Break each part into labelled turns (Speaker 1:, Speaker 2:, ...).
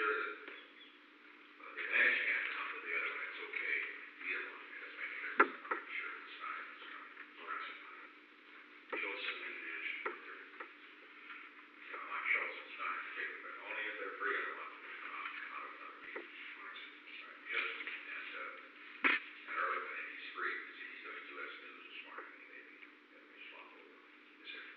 Speaker 1: sure that if Ash can't come to the other one, it's okay. Either one, just make sure it's not. Schultz and Nash, not Schultz and Stein in particular, but only if they're free, I don't want them to come out of another meeting. Just, and early when he's free, because he's doing US News this morning, and maybe swap over. Is it?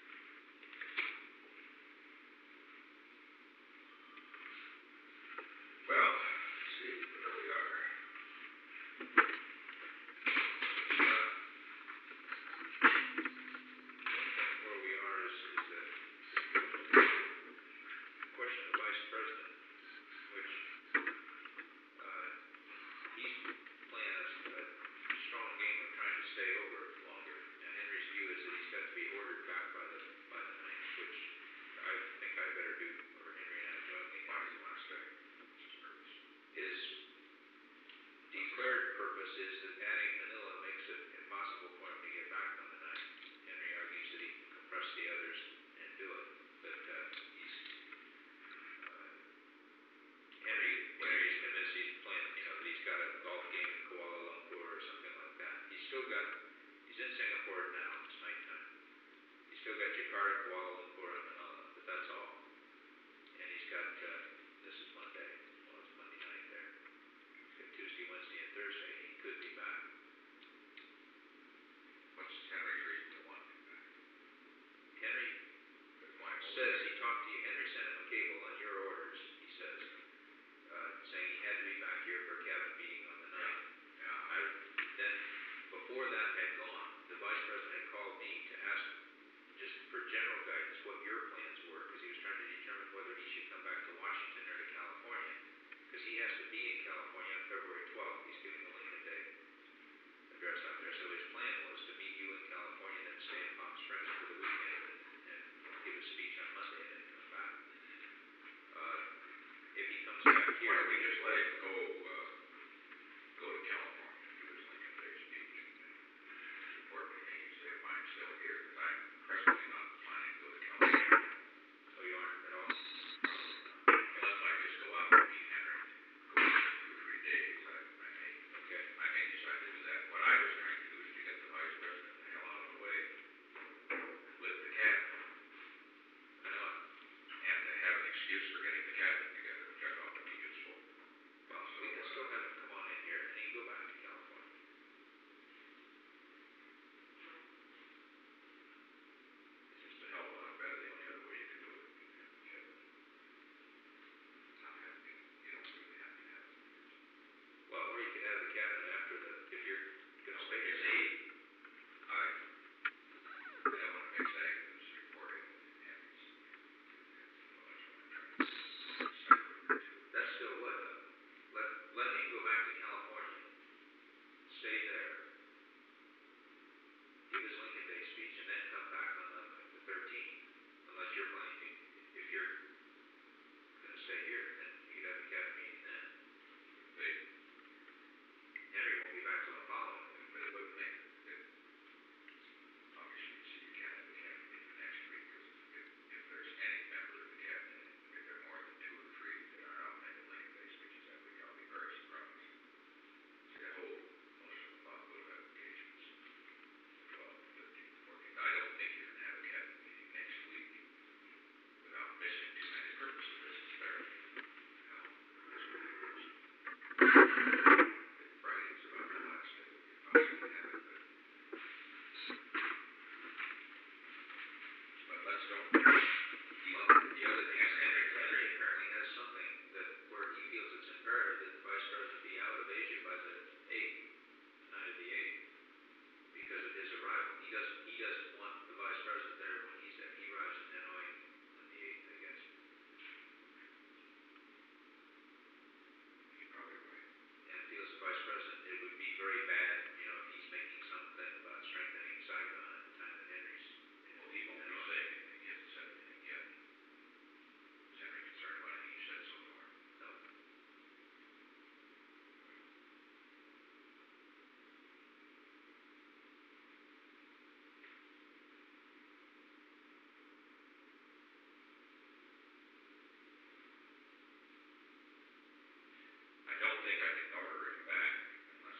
Speaker 1: think I can order him back unless,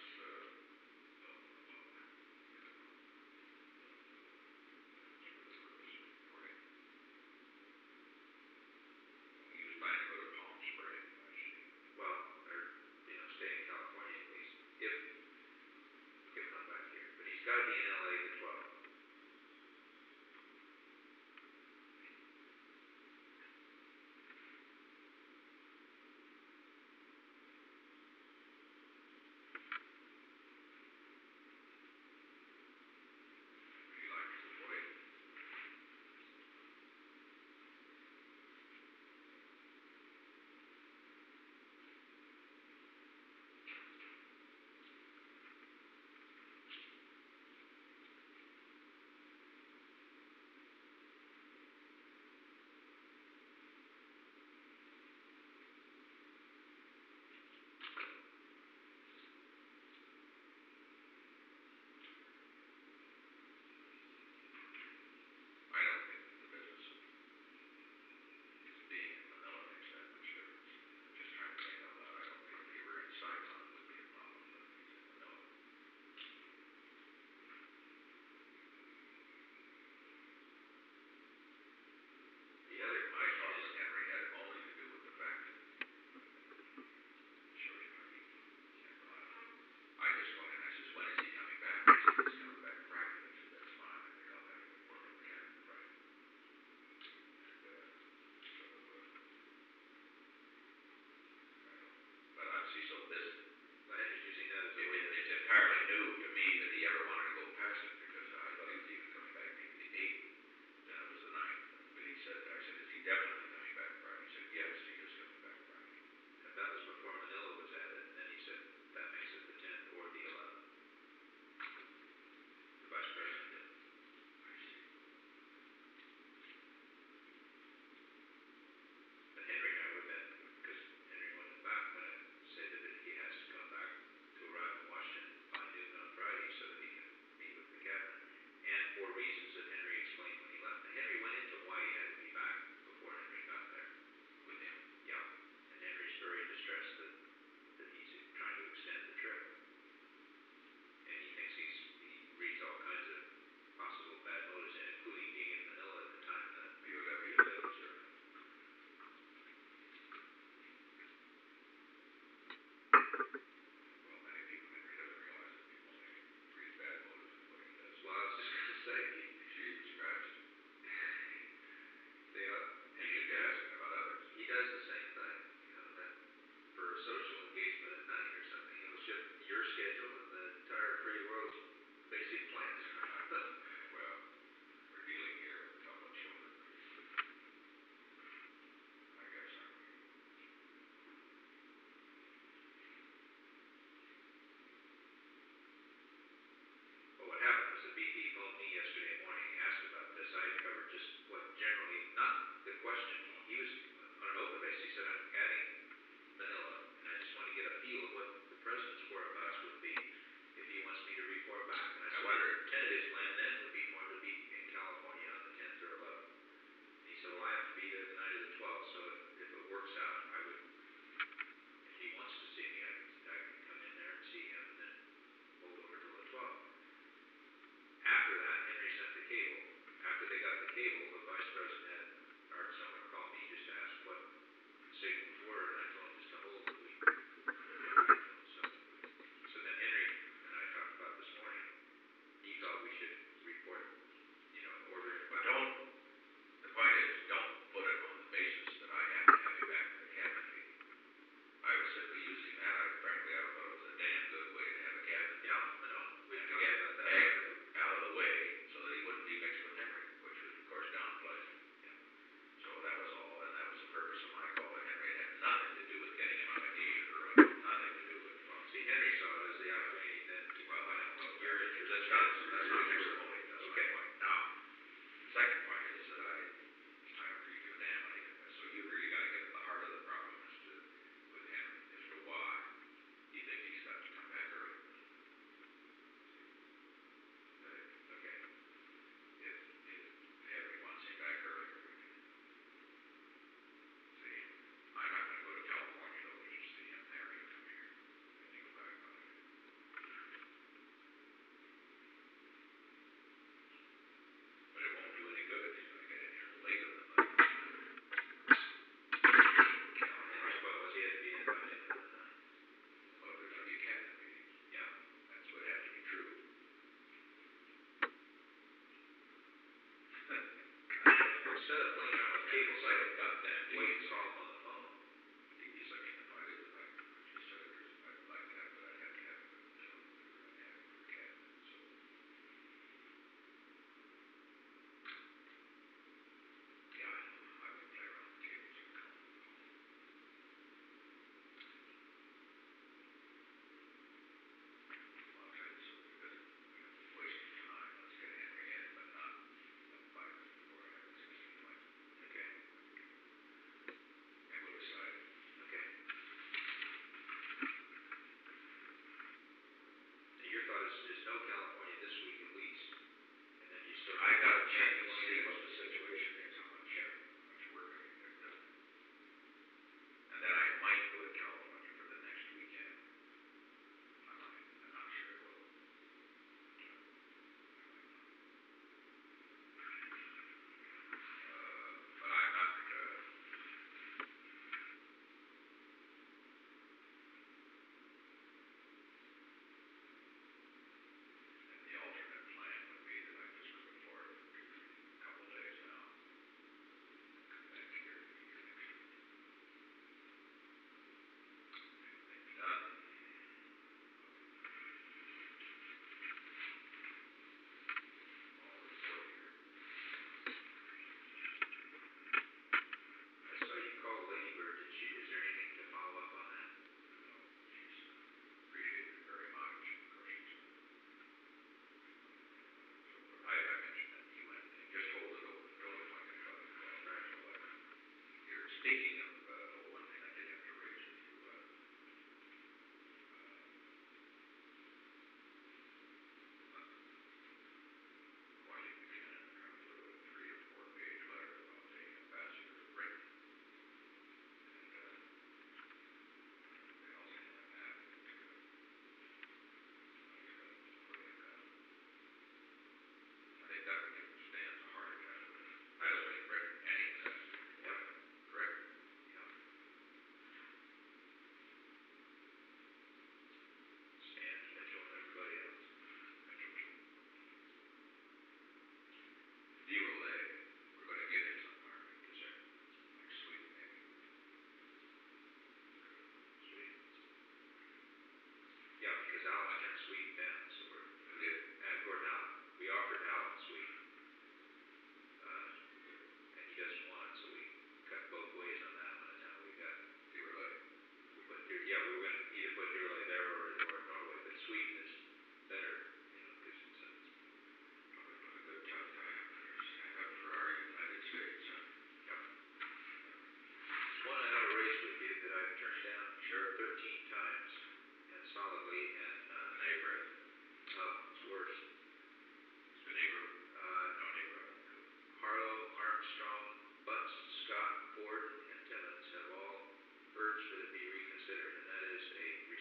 Speaker 1: he was planning to go to Palm Springs, actually.
Speaker 2: Well, or, stay in California at least, if he'll come back here. But he's gotta be in LA the 12th.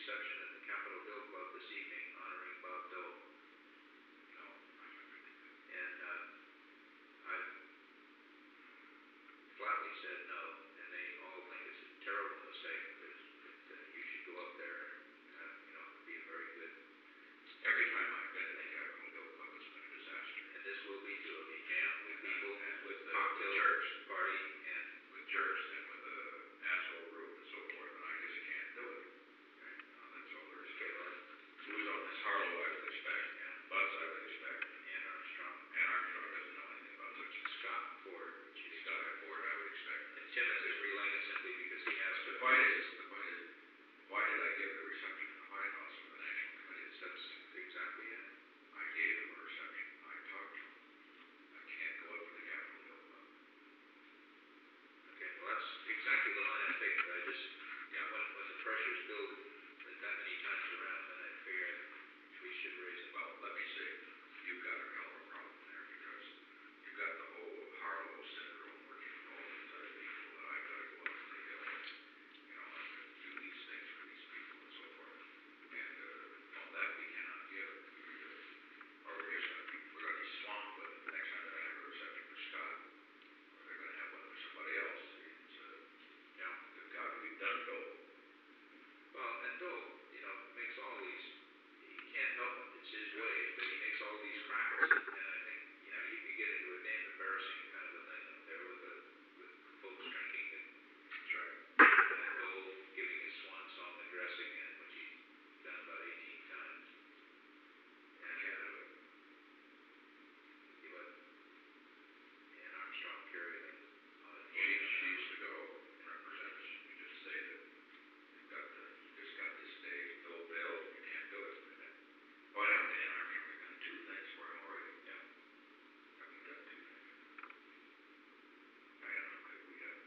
Speaker 2: reception at the Capitol Hill Club this evening honoring Bob Dole.
Speaker 1: No, I'm not gonna do that.
Speaker 2: And I flatly said no, and they all think it's a terrible mistake, that you should go up there and, be a very good.
Speaker 1: Every time I've been to the Capitol Hill Club, it's been a disaster.
Speaker 2: And this will be too. It'll be jammed with people,
Speaker 1: And with the
Speaker 2: cocktail
Speaker 1: jerks,
Speaker 2: party, and
Speaker 1: with jerks and with the asshole group and so forth, and I just can't do it.
Speaker 2: right.
Speaker 1: That's all there is to
Speaker 2: Okay,
Speaker 1: it.
Speaker 2: well,
Speaker 1: Who's on this Harlow I would expect, and Buzz I would expect,
Speaker 2: Ann Armstrong,
Speaker 1: and Armstrong doesn't know anything about such.
Speaker 2: Scott Ford,
Speaker 1: Scott Ford I would expect.
Speaker 2: and Timmons is relaying it simply because he has to.
Speaker 1: The point is, why did I give the reception in the White House for the National Committee?
Speaker 2: That's exactly it.
Speaker 1: I gave him a reception. I talked to him. I can't go up to the Capitol Hill Club.
Speaker 2: Okay, well, that's exactly the line I picked, but I just,
Speaker 1: Yeah.
Speaker 2: when the pressures build that many times around, then I figure we should raise it.
Speaker 1: Well, let me say, you've got a hell of a problem there because you've got the whole Harlow syndrome working with all these other people that I've got to go up to the Hill, and do these things for these people and so forth. And all that we cannot give. Or we're going to be swamped with it next time that I have a reception for Scott, or they're going to have one for somebody else. It's got to be done, Dole.
Speaker 2: Well, and Dole, makes all these, he can't help it, it's his way, but he makes all these crackers, and I think, you could get into a damn embarrassing kind of a thing up there with folks drinking and Dole giving his swan song address again, which he's done about 18 times.
Speaker 1: I can't do it.
Speaker 2: He let Ann Armstrong carry the on it.
Speaker 1: She used to go and represent us. You just say that you just got this day bill, you can't do it. What happened to Ann Armstrong? We've done two things for him already.
Speaker 2: Yeah.
Speaker 1: Have we done two things? I don't know, maybe we have.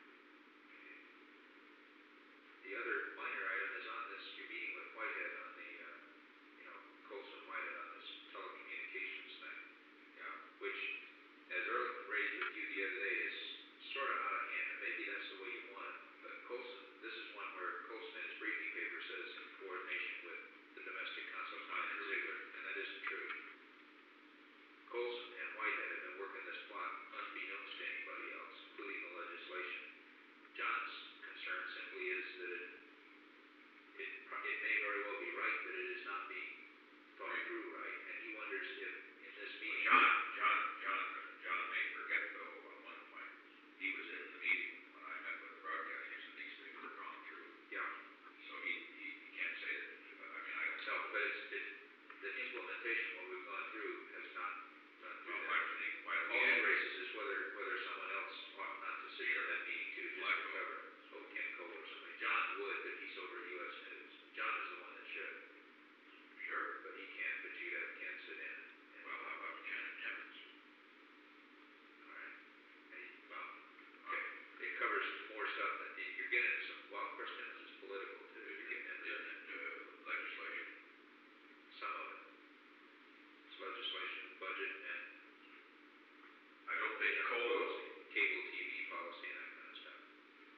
Speaker 2: The other minor item is on this, you're meeting with Whitehead on the, Colson Whitehead on this telecommunications thing.
Speaker 1: Yeah.
Speaker 2: Which, as Ehrlichman raised with you the other day, is sort of out of hand, and maybe that's the way you want it. But Colson, this is one where Colson in his briefing paper says in coordination with the domestic council plan and Ziegler, and that isn't true. Colson and Whitehead have been working this plot unbeknownst to anybody else, including the legislation. John's concern simply is that it may very well be right, but it is not being thought through right, and he wonders if in this meeting.
Speaker 1: John may forget though on one point. He was in the meeting when I met with the broadcasters and these things were gone through.
Speaker 2: Yeah.
Speaker 1: So he can't say that. I mean, I don't
Speaker 2: No, but it's the implementation, what we've gone through, has not done through
Speaker 1: Well,
Speaker 2: that.
Speaker 1: why don't
Speaker 2: All he raises is whether someone else ought not to sit in that meeting too, just to cover it. Oh, Ken Cole or somebody. John would, but he's over at U.S. News. John is the one that should.
Speaker 1: Sure.
Speaker 2: But he can't, but you'd have Ken sit in.
Speaker 1: Well, how about Ken and Timmons?
Speaker 2: All right. Well, okay. It covers more stuff than you're getting into some. Well, of course, Timmons is political too. You're getting into
Speaker 1: Legislation.
Speaker 2: some of it. It's legislation, budget, and
Speaker 1: I don't think Cole
Speaker 2: policy, cable TV policy, and that kind of stuff.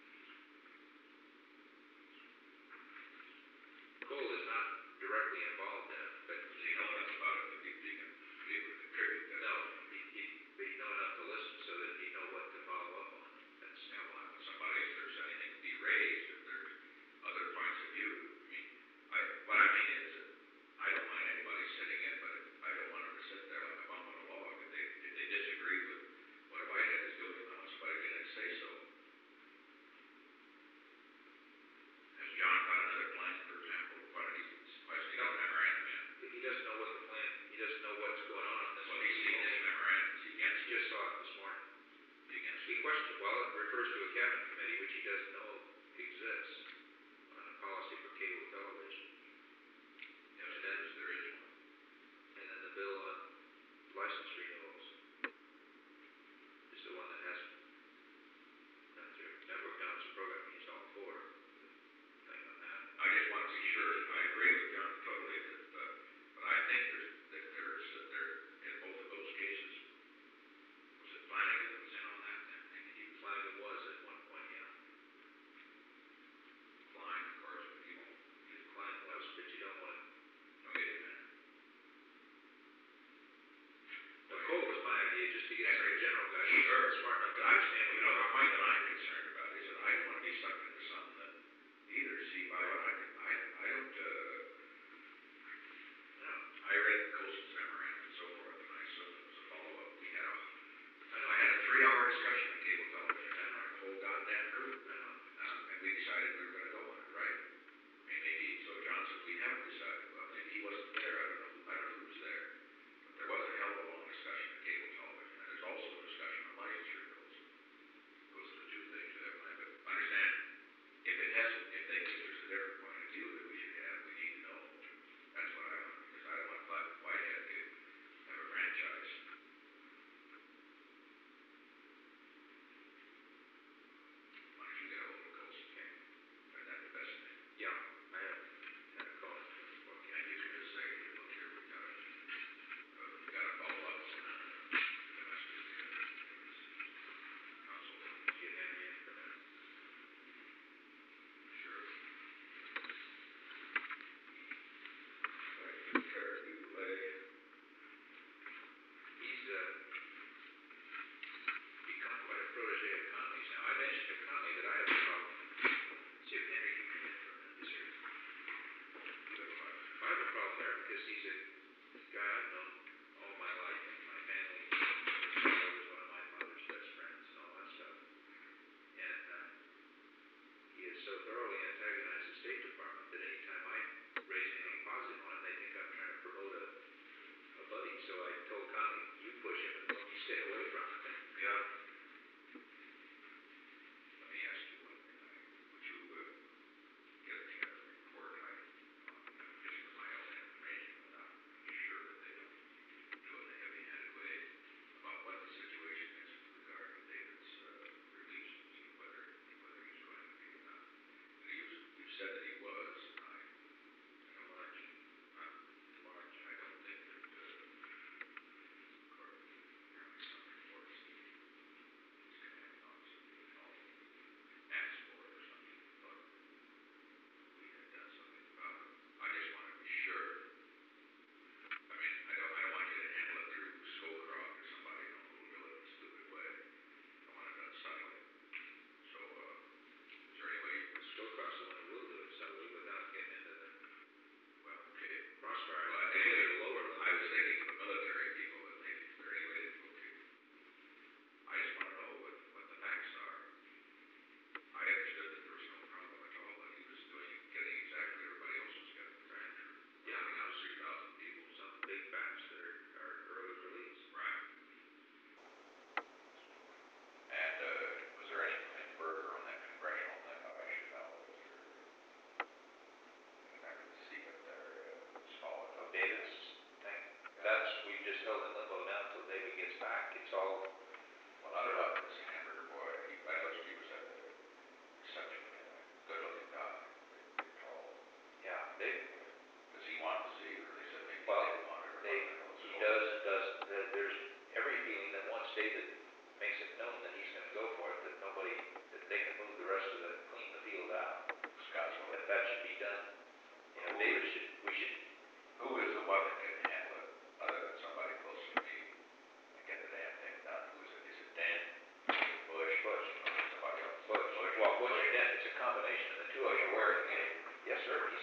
Speaker 2: Cole is not directly involved in it, but
Speaker 1: does he know enough about it that he can be able to contribute that?
Speaker 2: no, he'd know enough to listen so that he'd know what to follow up on. That's
Speaker 1: Yeah, well, if there's anything to be raised, if there's other points of view. I mean, what I mean is that I don't mind anybody sitting in, but I don't want them to sit there like a bum on a log. If they disagree with what Whitehead is doing, I want somebody to get in and say so. Has John got another plan, for example? Why don't he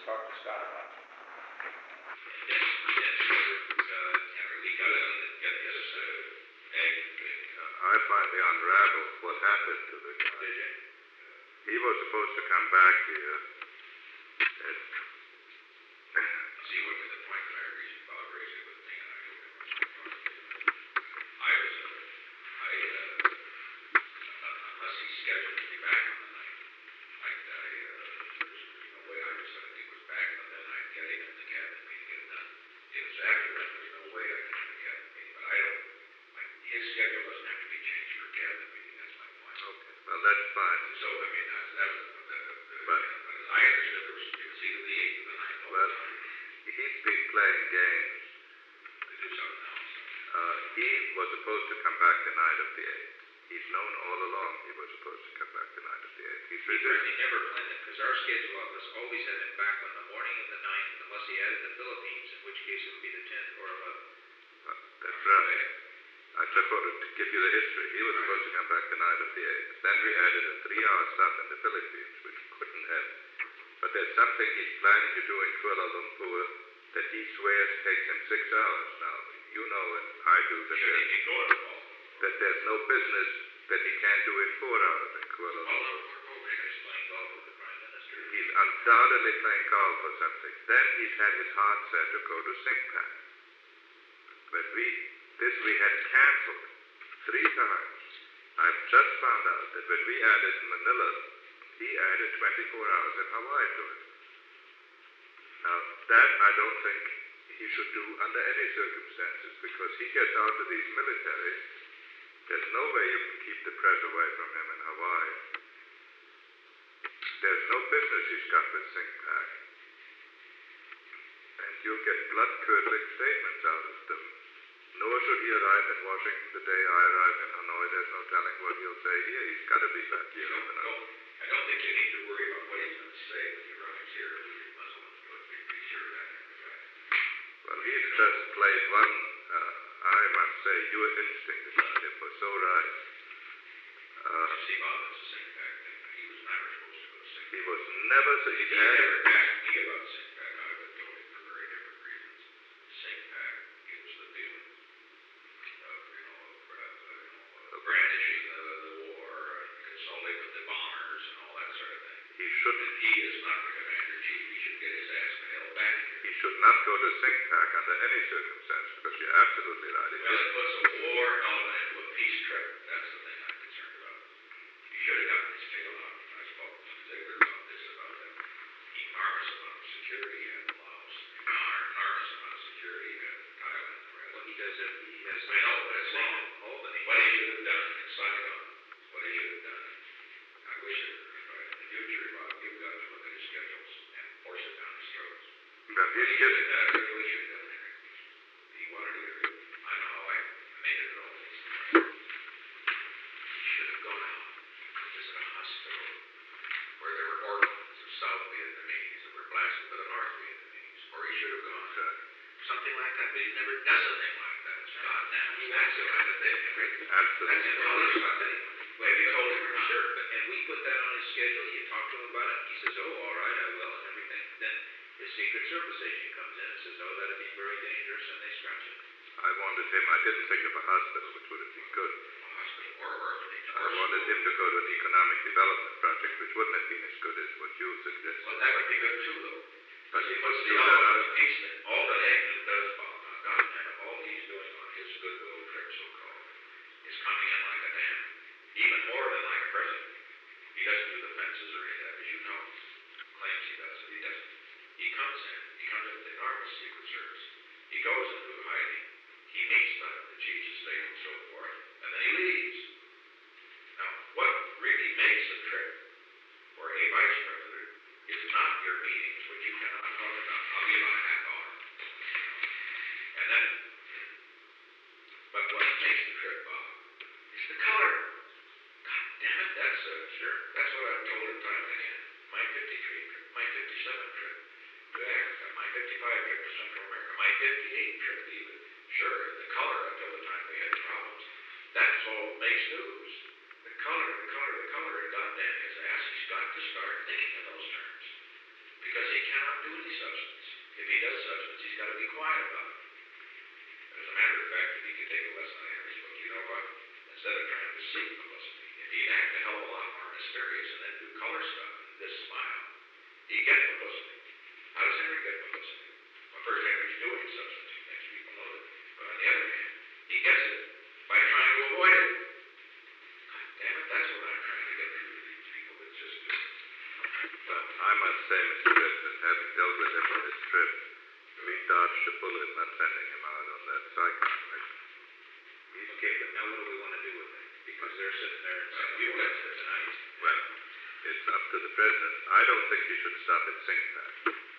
Speaker 1: talk to Scott about it.
Speaker 2: Yes, Henry, we got this egg thing.
Speaker 3: I finally unraveled what happened to the guy.
Speaker 2: Did you?
Speaker 3: He was supposed to come back here. And
Speaker 2: See, what was the point that I reached Bob raised it with me, and I told him I was going to talk to him. Unless he scheduled to be back on the night, there's no way I was going to he was back on that night, get him in the cabinet meeting, get it done. If it's after that, there's no way I can have a cabinet meeting, but his schedule doesn't have to be changed for a cabinet meeting, that's my point.
Speaker 3: okay, well, that's fine.
Speaker 2: So, I mean, that was I understood it was either the 8th or the 9th.
Speaker 3: Well, he's been playing games.
Speaker 2: To do something else.
Speaker 3: He was supposed to come back the night of the 8th. He's known all along he was supposed to come back the night of the 8th. He's
Speaker 2: He never planned it, because our schedule office always had him back on the morning of the 9th, unless he added the Philippines, in which case it would be the 10th or 11th.
Speaker 3: That's right. I just wanted to give you the history. He was supposed to come back the night of the 8th. Then we added a 3-hour stop in the Philippines, which couldn't have. But there's something he's planning to do in Kuala Lumpur that he swears takes him 6 hours. Now, you know and I do that there's no business that he can't do in 4 hours in Kuala Lumpur. He's undoubtedly playing golf or something. Then he's had his heart set to go to Singpac. But we had canceled 3 times. I've just found out that when we added Manila, he added 24 hours in Hawaii to it. Now, that I don't think he should do under any circumstances, because he gets out of these militaries. There's no way you can keep the press away from him in Hawaii. There's no business he's got with Singpac. And you'll get blood-curdling statements out of them. Nor should he arrive in Washington the day I arrive in Hanoi. There's no telling what he'll say here. He's got to be back here.
Speaker 2: I don't think you need to worry about what he's going to say when he arrives here. We must be sure of that.
Speaker 3: Well, he's just played one, I must say, your instinct about him was so right.
Speaker 2: See, Bob, it's the Singpac thing. He was never supposed to go to Singpac.
Speaker 3: He was never, so
Speaker 2: he never asked me about Singpac. I would have told him for very different reasons. Singpac, it was the deal of brandishing the war, and consulting with the bombers, and all that sort of thing.
Speaker 3: He shouldn't.
Speaker 2: He is not the commander-in-chief. He should get his ass the hell back here.
Speaker 3: He should not go to Singpac under any circumstance, because you're absolutely right.
Speaker 2: Well, it puts a war element into a peace trip. That's the thing I'm concerned about. He should have gotten his tail out. I spoke to Ziegler about this, about that enormous amount of security in Laos, enormous amount of security in Thailand. Well, he does it. He has. I know, but it's wrong. Albany. What he should have done in Saigon. What he should have done. I wish it. In the future, Bob, you've got to look at his schedules and force it down his throats.
Speaker 3: But he's just.
Speaker 2: That's what we should have done, Henry. He wanted to get rid. I know how I made it all. He should have gone out and visit a hospital where there were orphans of South Vietnamese that were blasted by the North Vietnamese. Or he should have gone something like that, but he never does anything like that. God damn, that's the kind of thing, Henry.
Speaker 3: Absolutely.
Speaker 2: That's in all this stuff anyway. Well, you told him for sure. And we put that on his schedule. You talk to him about it. He says, oh, all right, I will, and everything. Then his Secret Service agent comes in and says, oh, that'd be very dangerous, and they scratch it.
Speaker 3: I wanted him. I didn't think of a hospital, which would have been good.
Speaker 2: A hospital or orphanage.
Speaker 3: I wanted him to go to an economic development project, which wouldn't have been as good as what you suggested.
Speaker 2: Well, that would be good too, though.
Speaker 3: But
Speaker 2: He
Speaker 3: he
Speaker 2: puts
Speaker 3: must
Speaker 2: the
Speaker 3: do that
Speaker 2: element
Speaker 3: out.
Speaker 2: of peace in all that Agnew does, Bob. Now, God damn it, all he's doing on his goodwill trip, so-called, is coming in like a dam. Even more than like a president. He doesn't do the fences or any of that, as you know. Claims he does it. He doesn't. He comes in with enormous Secret Service. He goes into hiding. He meets the chiefs of state and so forth, and then he leaves. Now, what really makes a trip for a vice president is not your meetings, which you cannot talk about. I'll give you a half hour. And then, but what makes the trip, Bob, is the color. God damn it, that's sure. That's what I've told him time and again. My 53 trip, my 57 trip to Africa, my 55 trip to Central America, my 58 trip even. Sure, the color until the time we had problems. That's all makes news. The color, and goddamn his ass, he's got to start thinking in those terms. Because he cannot not do any substance. If he does substance, he's got to be quiet about it. As a matter of fact, if he could take a lesson on Henry's book, you know what? Instead of trying to seek publicity, if he'd act a hell of a lot more mysterious and then do color stuff and just smile, he'd get publicity. How does Henry get publicity? Well, first, Henry's doing substance. He makes people know it. But on the other hand, he gets it by trying to avoid it. God damn it, that's what I'm trying to get through to these people. It's just,
Speaker 3: Well, I must say, Mr. President, having dealt with him on this trip, we dodged a bullet not sending him out on that cyclone mission. He's
Speaker 2: okay, but now what do we want to do with it? Because they're sitting there and saying, you got it tonight.
Speaker 3: Well, it's up to the President. I don't think he should stop at Singpad.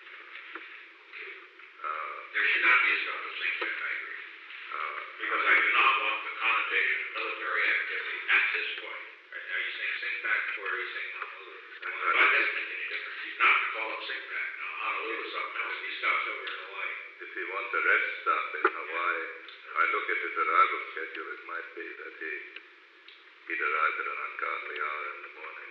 Speaker 2: There should not be a stop at Singpad, I agree. Because I do not want the connotation of military activity at this point. Are you saying Singpad or are you saying Honolulu? Well, that doesn't make any difference. He's not to call it Singpad. Now, Honolulu is something else. He stops over in Hawaii.
Speaker 3: If he wants a rest stop in Hawaii, I look at his arrival schedule, it might be that he'd arrive at an ungodly hour in the morning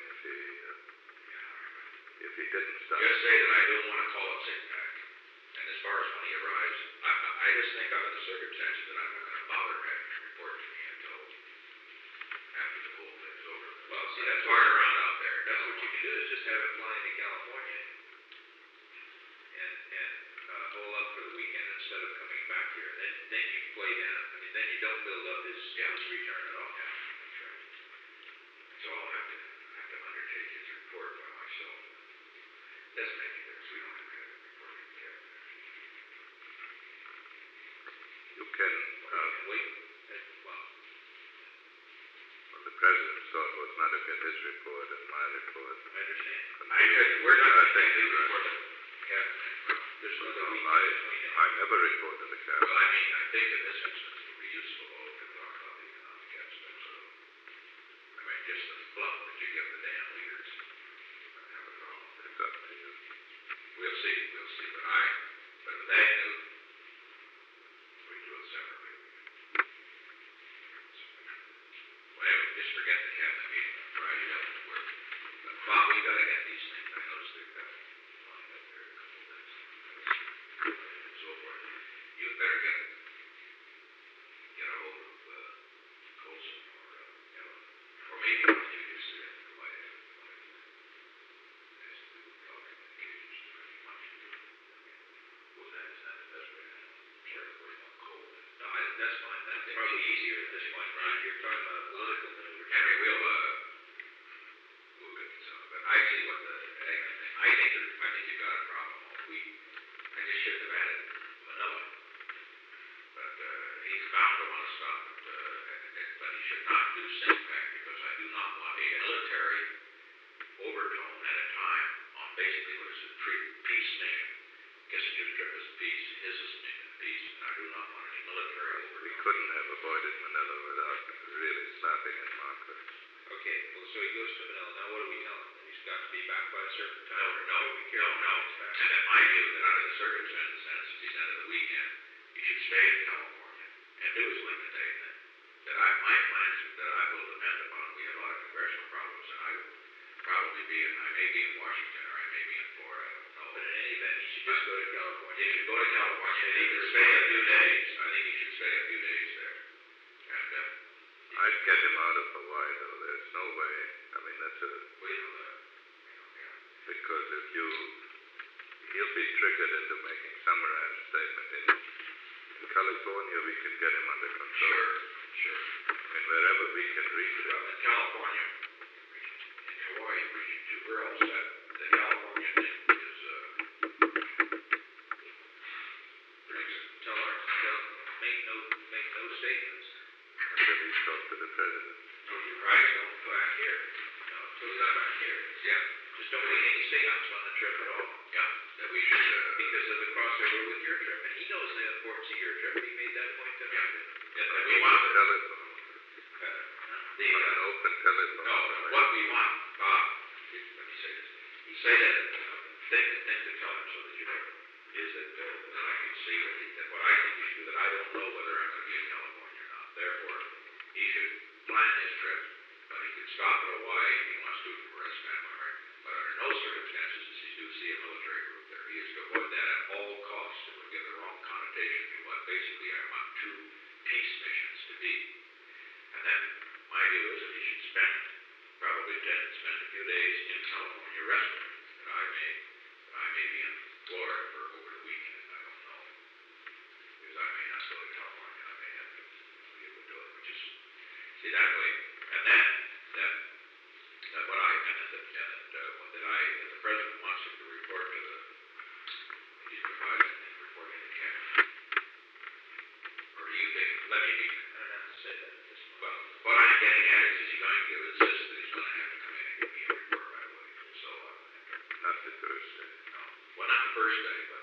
Speaker 3: if he didn't stop.
Speaker 2: Just say that I don't want to call it Singpad. And as far as when he arrives, I just think under the circumstances that I'm not going to bother having him report to me until after the whole thing's over. Well, see, that's hard around out there. That's what you can do is just have him fly into California and hole up for the weekend instead of coming back here. Then you play down. I mean, then you don't build up his return at all. Yeah, that's right. So I'll have to undertake his report by myself. Doesn't make any difference. We don't have to have him reporting to Kevin.
Speaker 3: You can,
Speaker 2: wait.
Speaker 3: Well, the President thought was not to get his report and my report.
Speaker 2: I understand. We're not going to take his report to Kevin. There's no
Speaker 3: I never reported the Cabinet.
Speaker 2: Well, I mean, I think in this instance it would be useful though to talk about the economic aspects of it. I mean, just the fluff that you give the damn leaders. I don't have a problem with it.
Speaker 3: It's up to you.
Speaker 2: We'll see. But with that news, we do it separately. Well, anyway, just forget the cabinet meeting on Friday. That won't work. But Bob, we gotta get these things. I noticed they've got lined up there a couple of things. And so forth. You better get a hold of Colson or maybe introduce to him the wife. Has to do with color communications. Well, that's not the best way to handle it. Sorry, we're not cold. No, that's fine. That's probably easier at this point, Brian. You're talking about political maneuver. Henry, we'll get some of it. I see what the I think you got a problem. I just shouldn't have added Manila. But he's bound to want to stop it. But he should not do Singpac because I do not want a military overtone at a time on basically what is a peace mission. Kissinger's trip is peace, his is peace, and I do not want any military overtone.
Speaker 3: We couldn't have avoided Manila without really slapping at Marcos.
Speaker 2: Okay, well, so he goes to Manila. Now what do we tell him? He's got to be back by a certain time.
Speaker 1: No. And it might be that under the circumstances, since he's end of the weekend, he should stay in California and do his Lincoln thing. My plans that I will depend upon, we have a lot of congressional problems, and I will probably I may be in Washington or I may be in Florida, I don't know.
Speaker 2: But in any event, he should just go to California.
Speaker 1: He should go to California and he can stay a few days. I think he should stay a few days there. And
Speaker 3: I'd get him out of Hawaii, though. There's no way. I mean, that's a... Because if he'll be triggered into making some rash statement. In California, we can get him under control.
Speaker 1: Sure.
Speaker 3: I mean, wherever we can reach him.
Speaker 1: In California, in Hawaii, reaching two girls, the California thing is,
Speaker 2: Make no statements.
Speaker 3: Until he's talked to the President.
Speaker 1: no, your eyes don't go back here.
Speaker 2: No, until he's back here.
Speaker 1: Yeah.
Speaker 2: Just don't make any statements on the trip at all.
Speaker 1: Yeah. That we should,
Speaker 2: Because of the crossover with your trip. And he knows the importance of your trip. He made that point to me.
Speaker 1: and we want to,
Speaker 3: Telephone. On an open telephone.
Speaker 1: no, what we want, Bob, let me say this. You say that thing to tell him so that you know, is that I can see that what I think you should do, that I don't know whether I'm going to be in California or not. Therefore, he should plan his trip, but he could stop at Hawaii if he wants to for a rest time, all right? But under no circumstances does he do see a military group there. He used to avoid that at all costs. It would give the wrong connotation to what basically I want true peace missions to be. And then my view is that he should spend a few days in California resting. That I may be in Florida for over the weekend. I don't know. Because I may not go to California. I may have to be able to do it. But just see that way. And then that what I and that the president wants him to report to the he's advised and reporting to cabinet. Or do you think let me be I don't have to say that at this point. Well, what I'm getting at is he going to insist that he's going to have to come in and give me a report right away. So
Speaker 3: Not the Thursday.
Speaker 1: no. Well, not the first day, but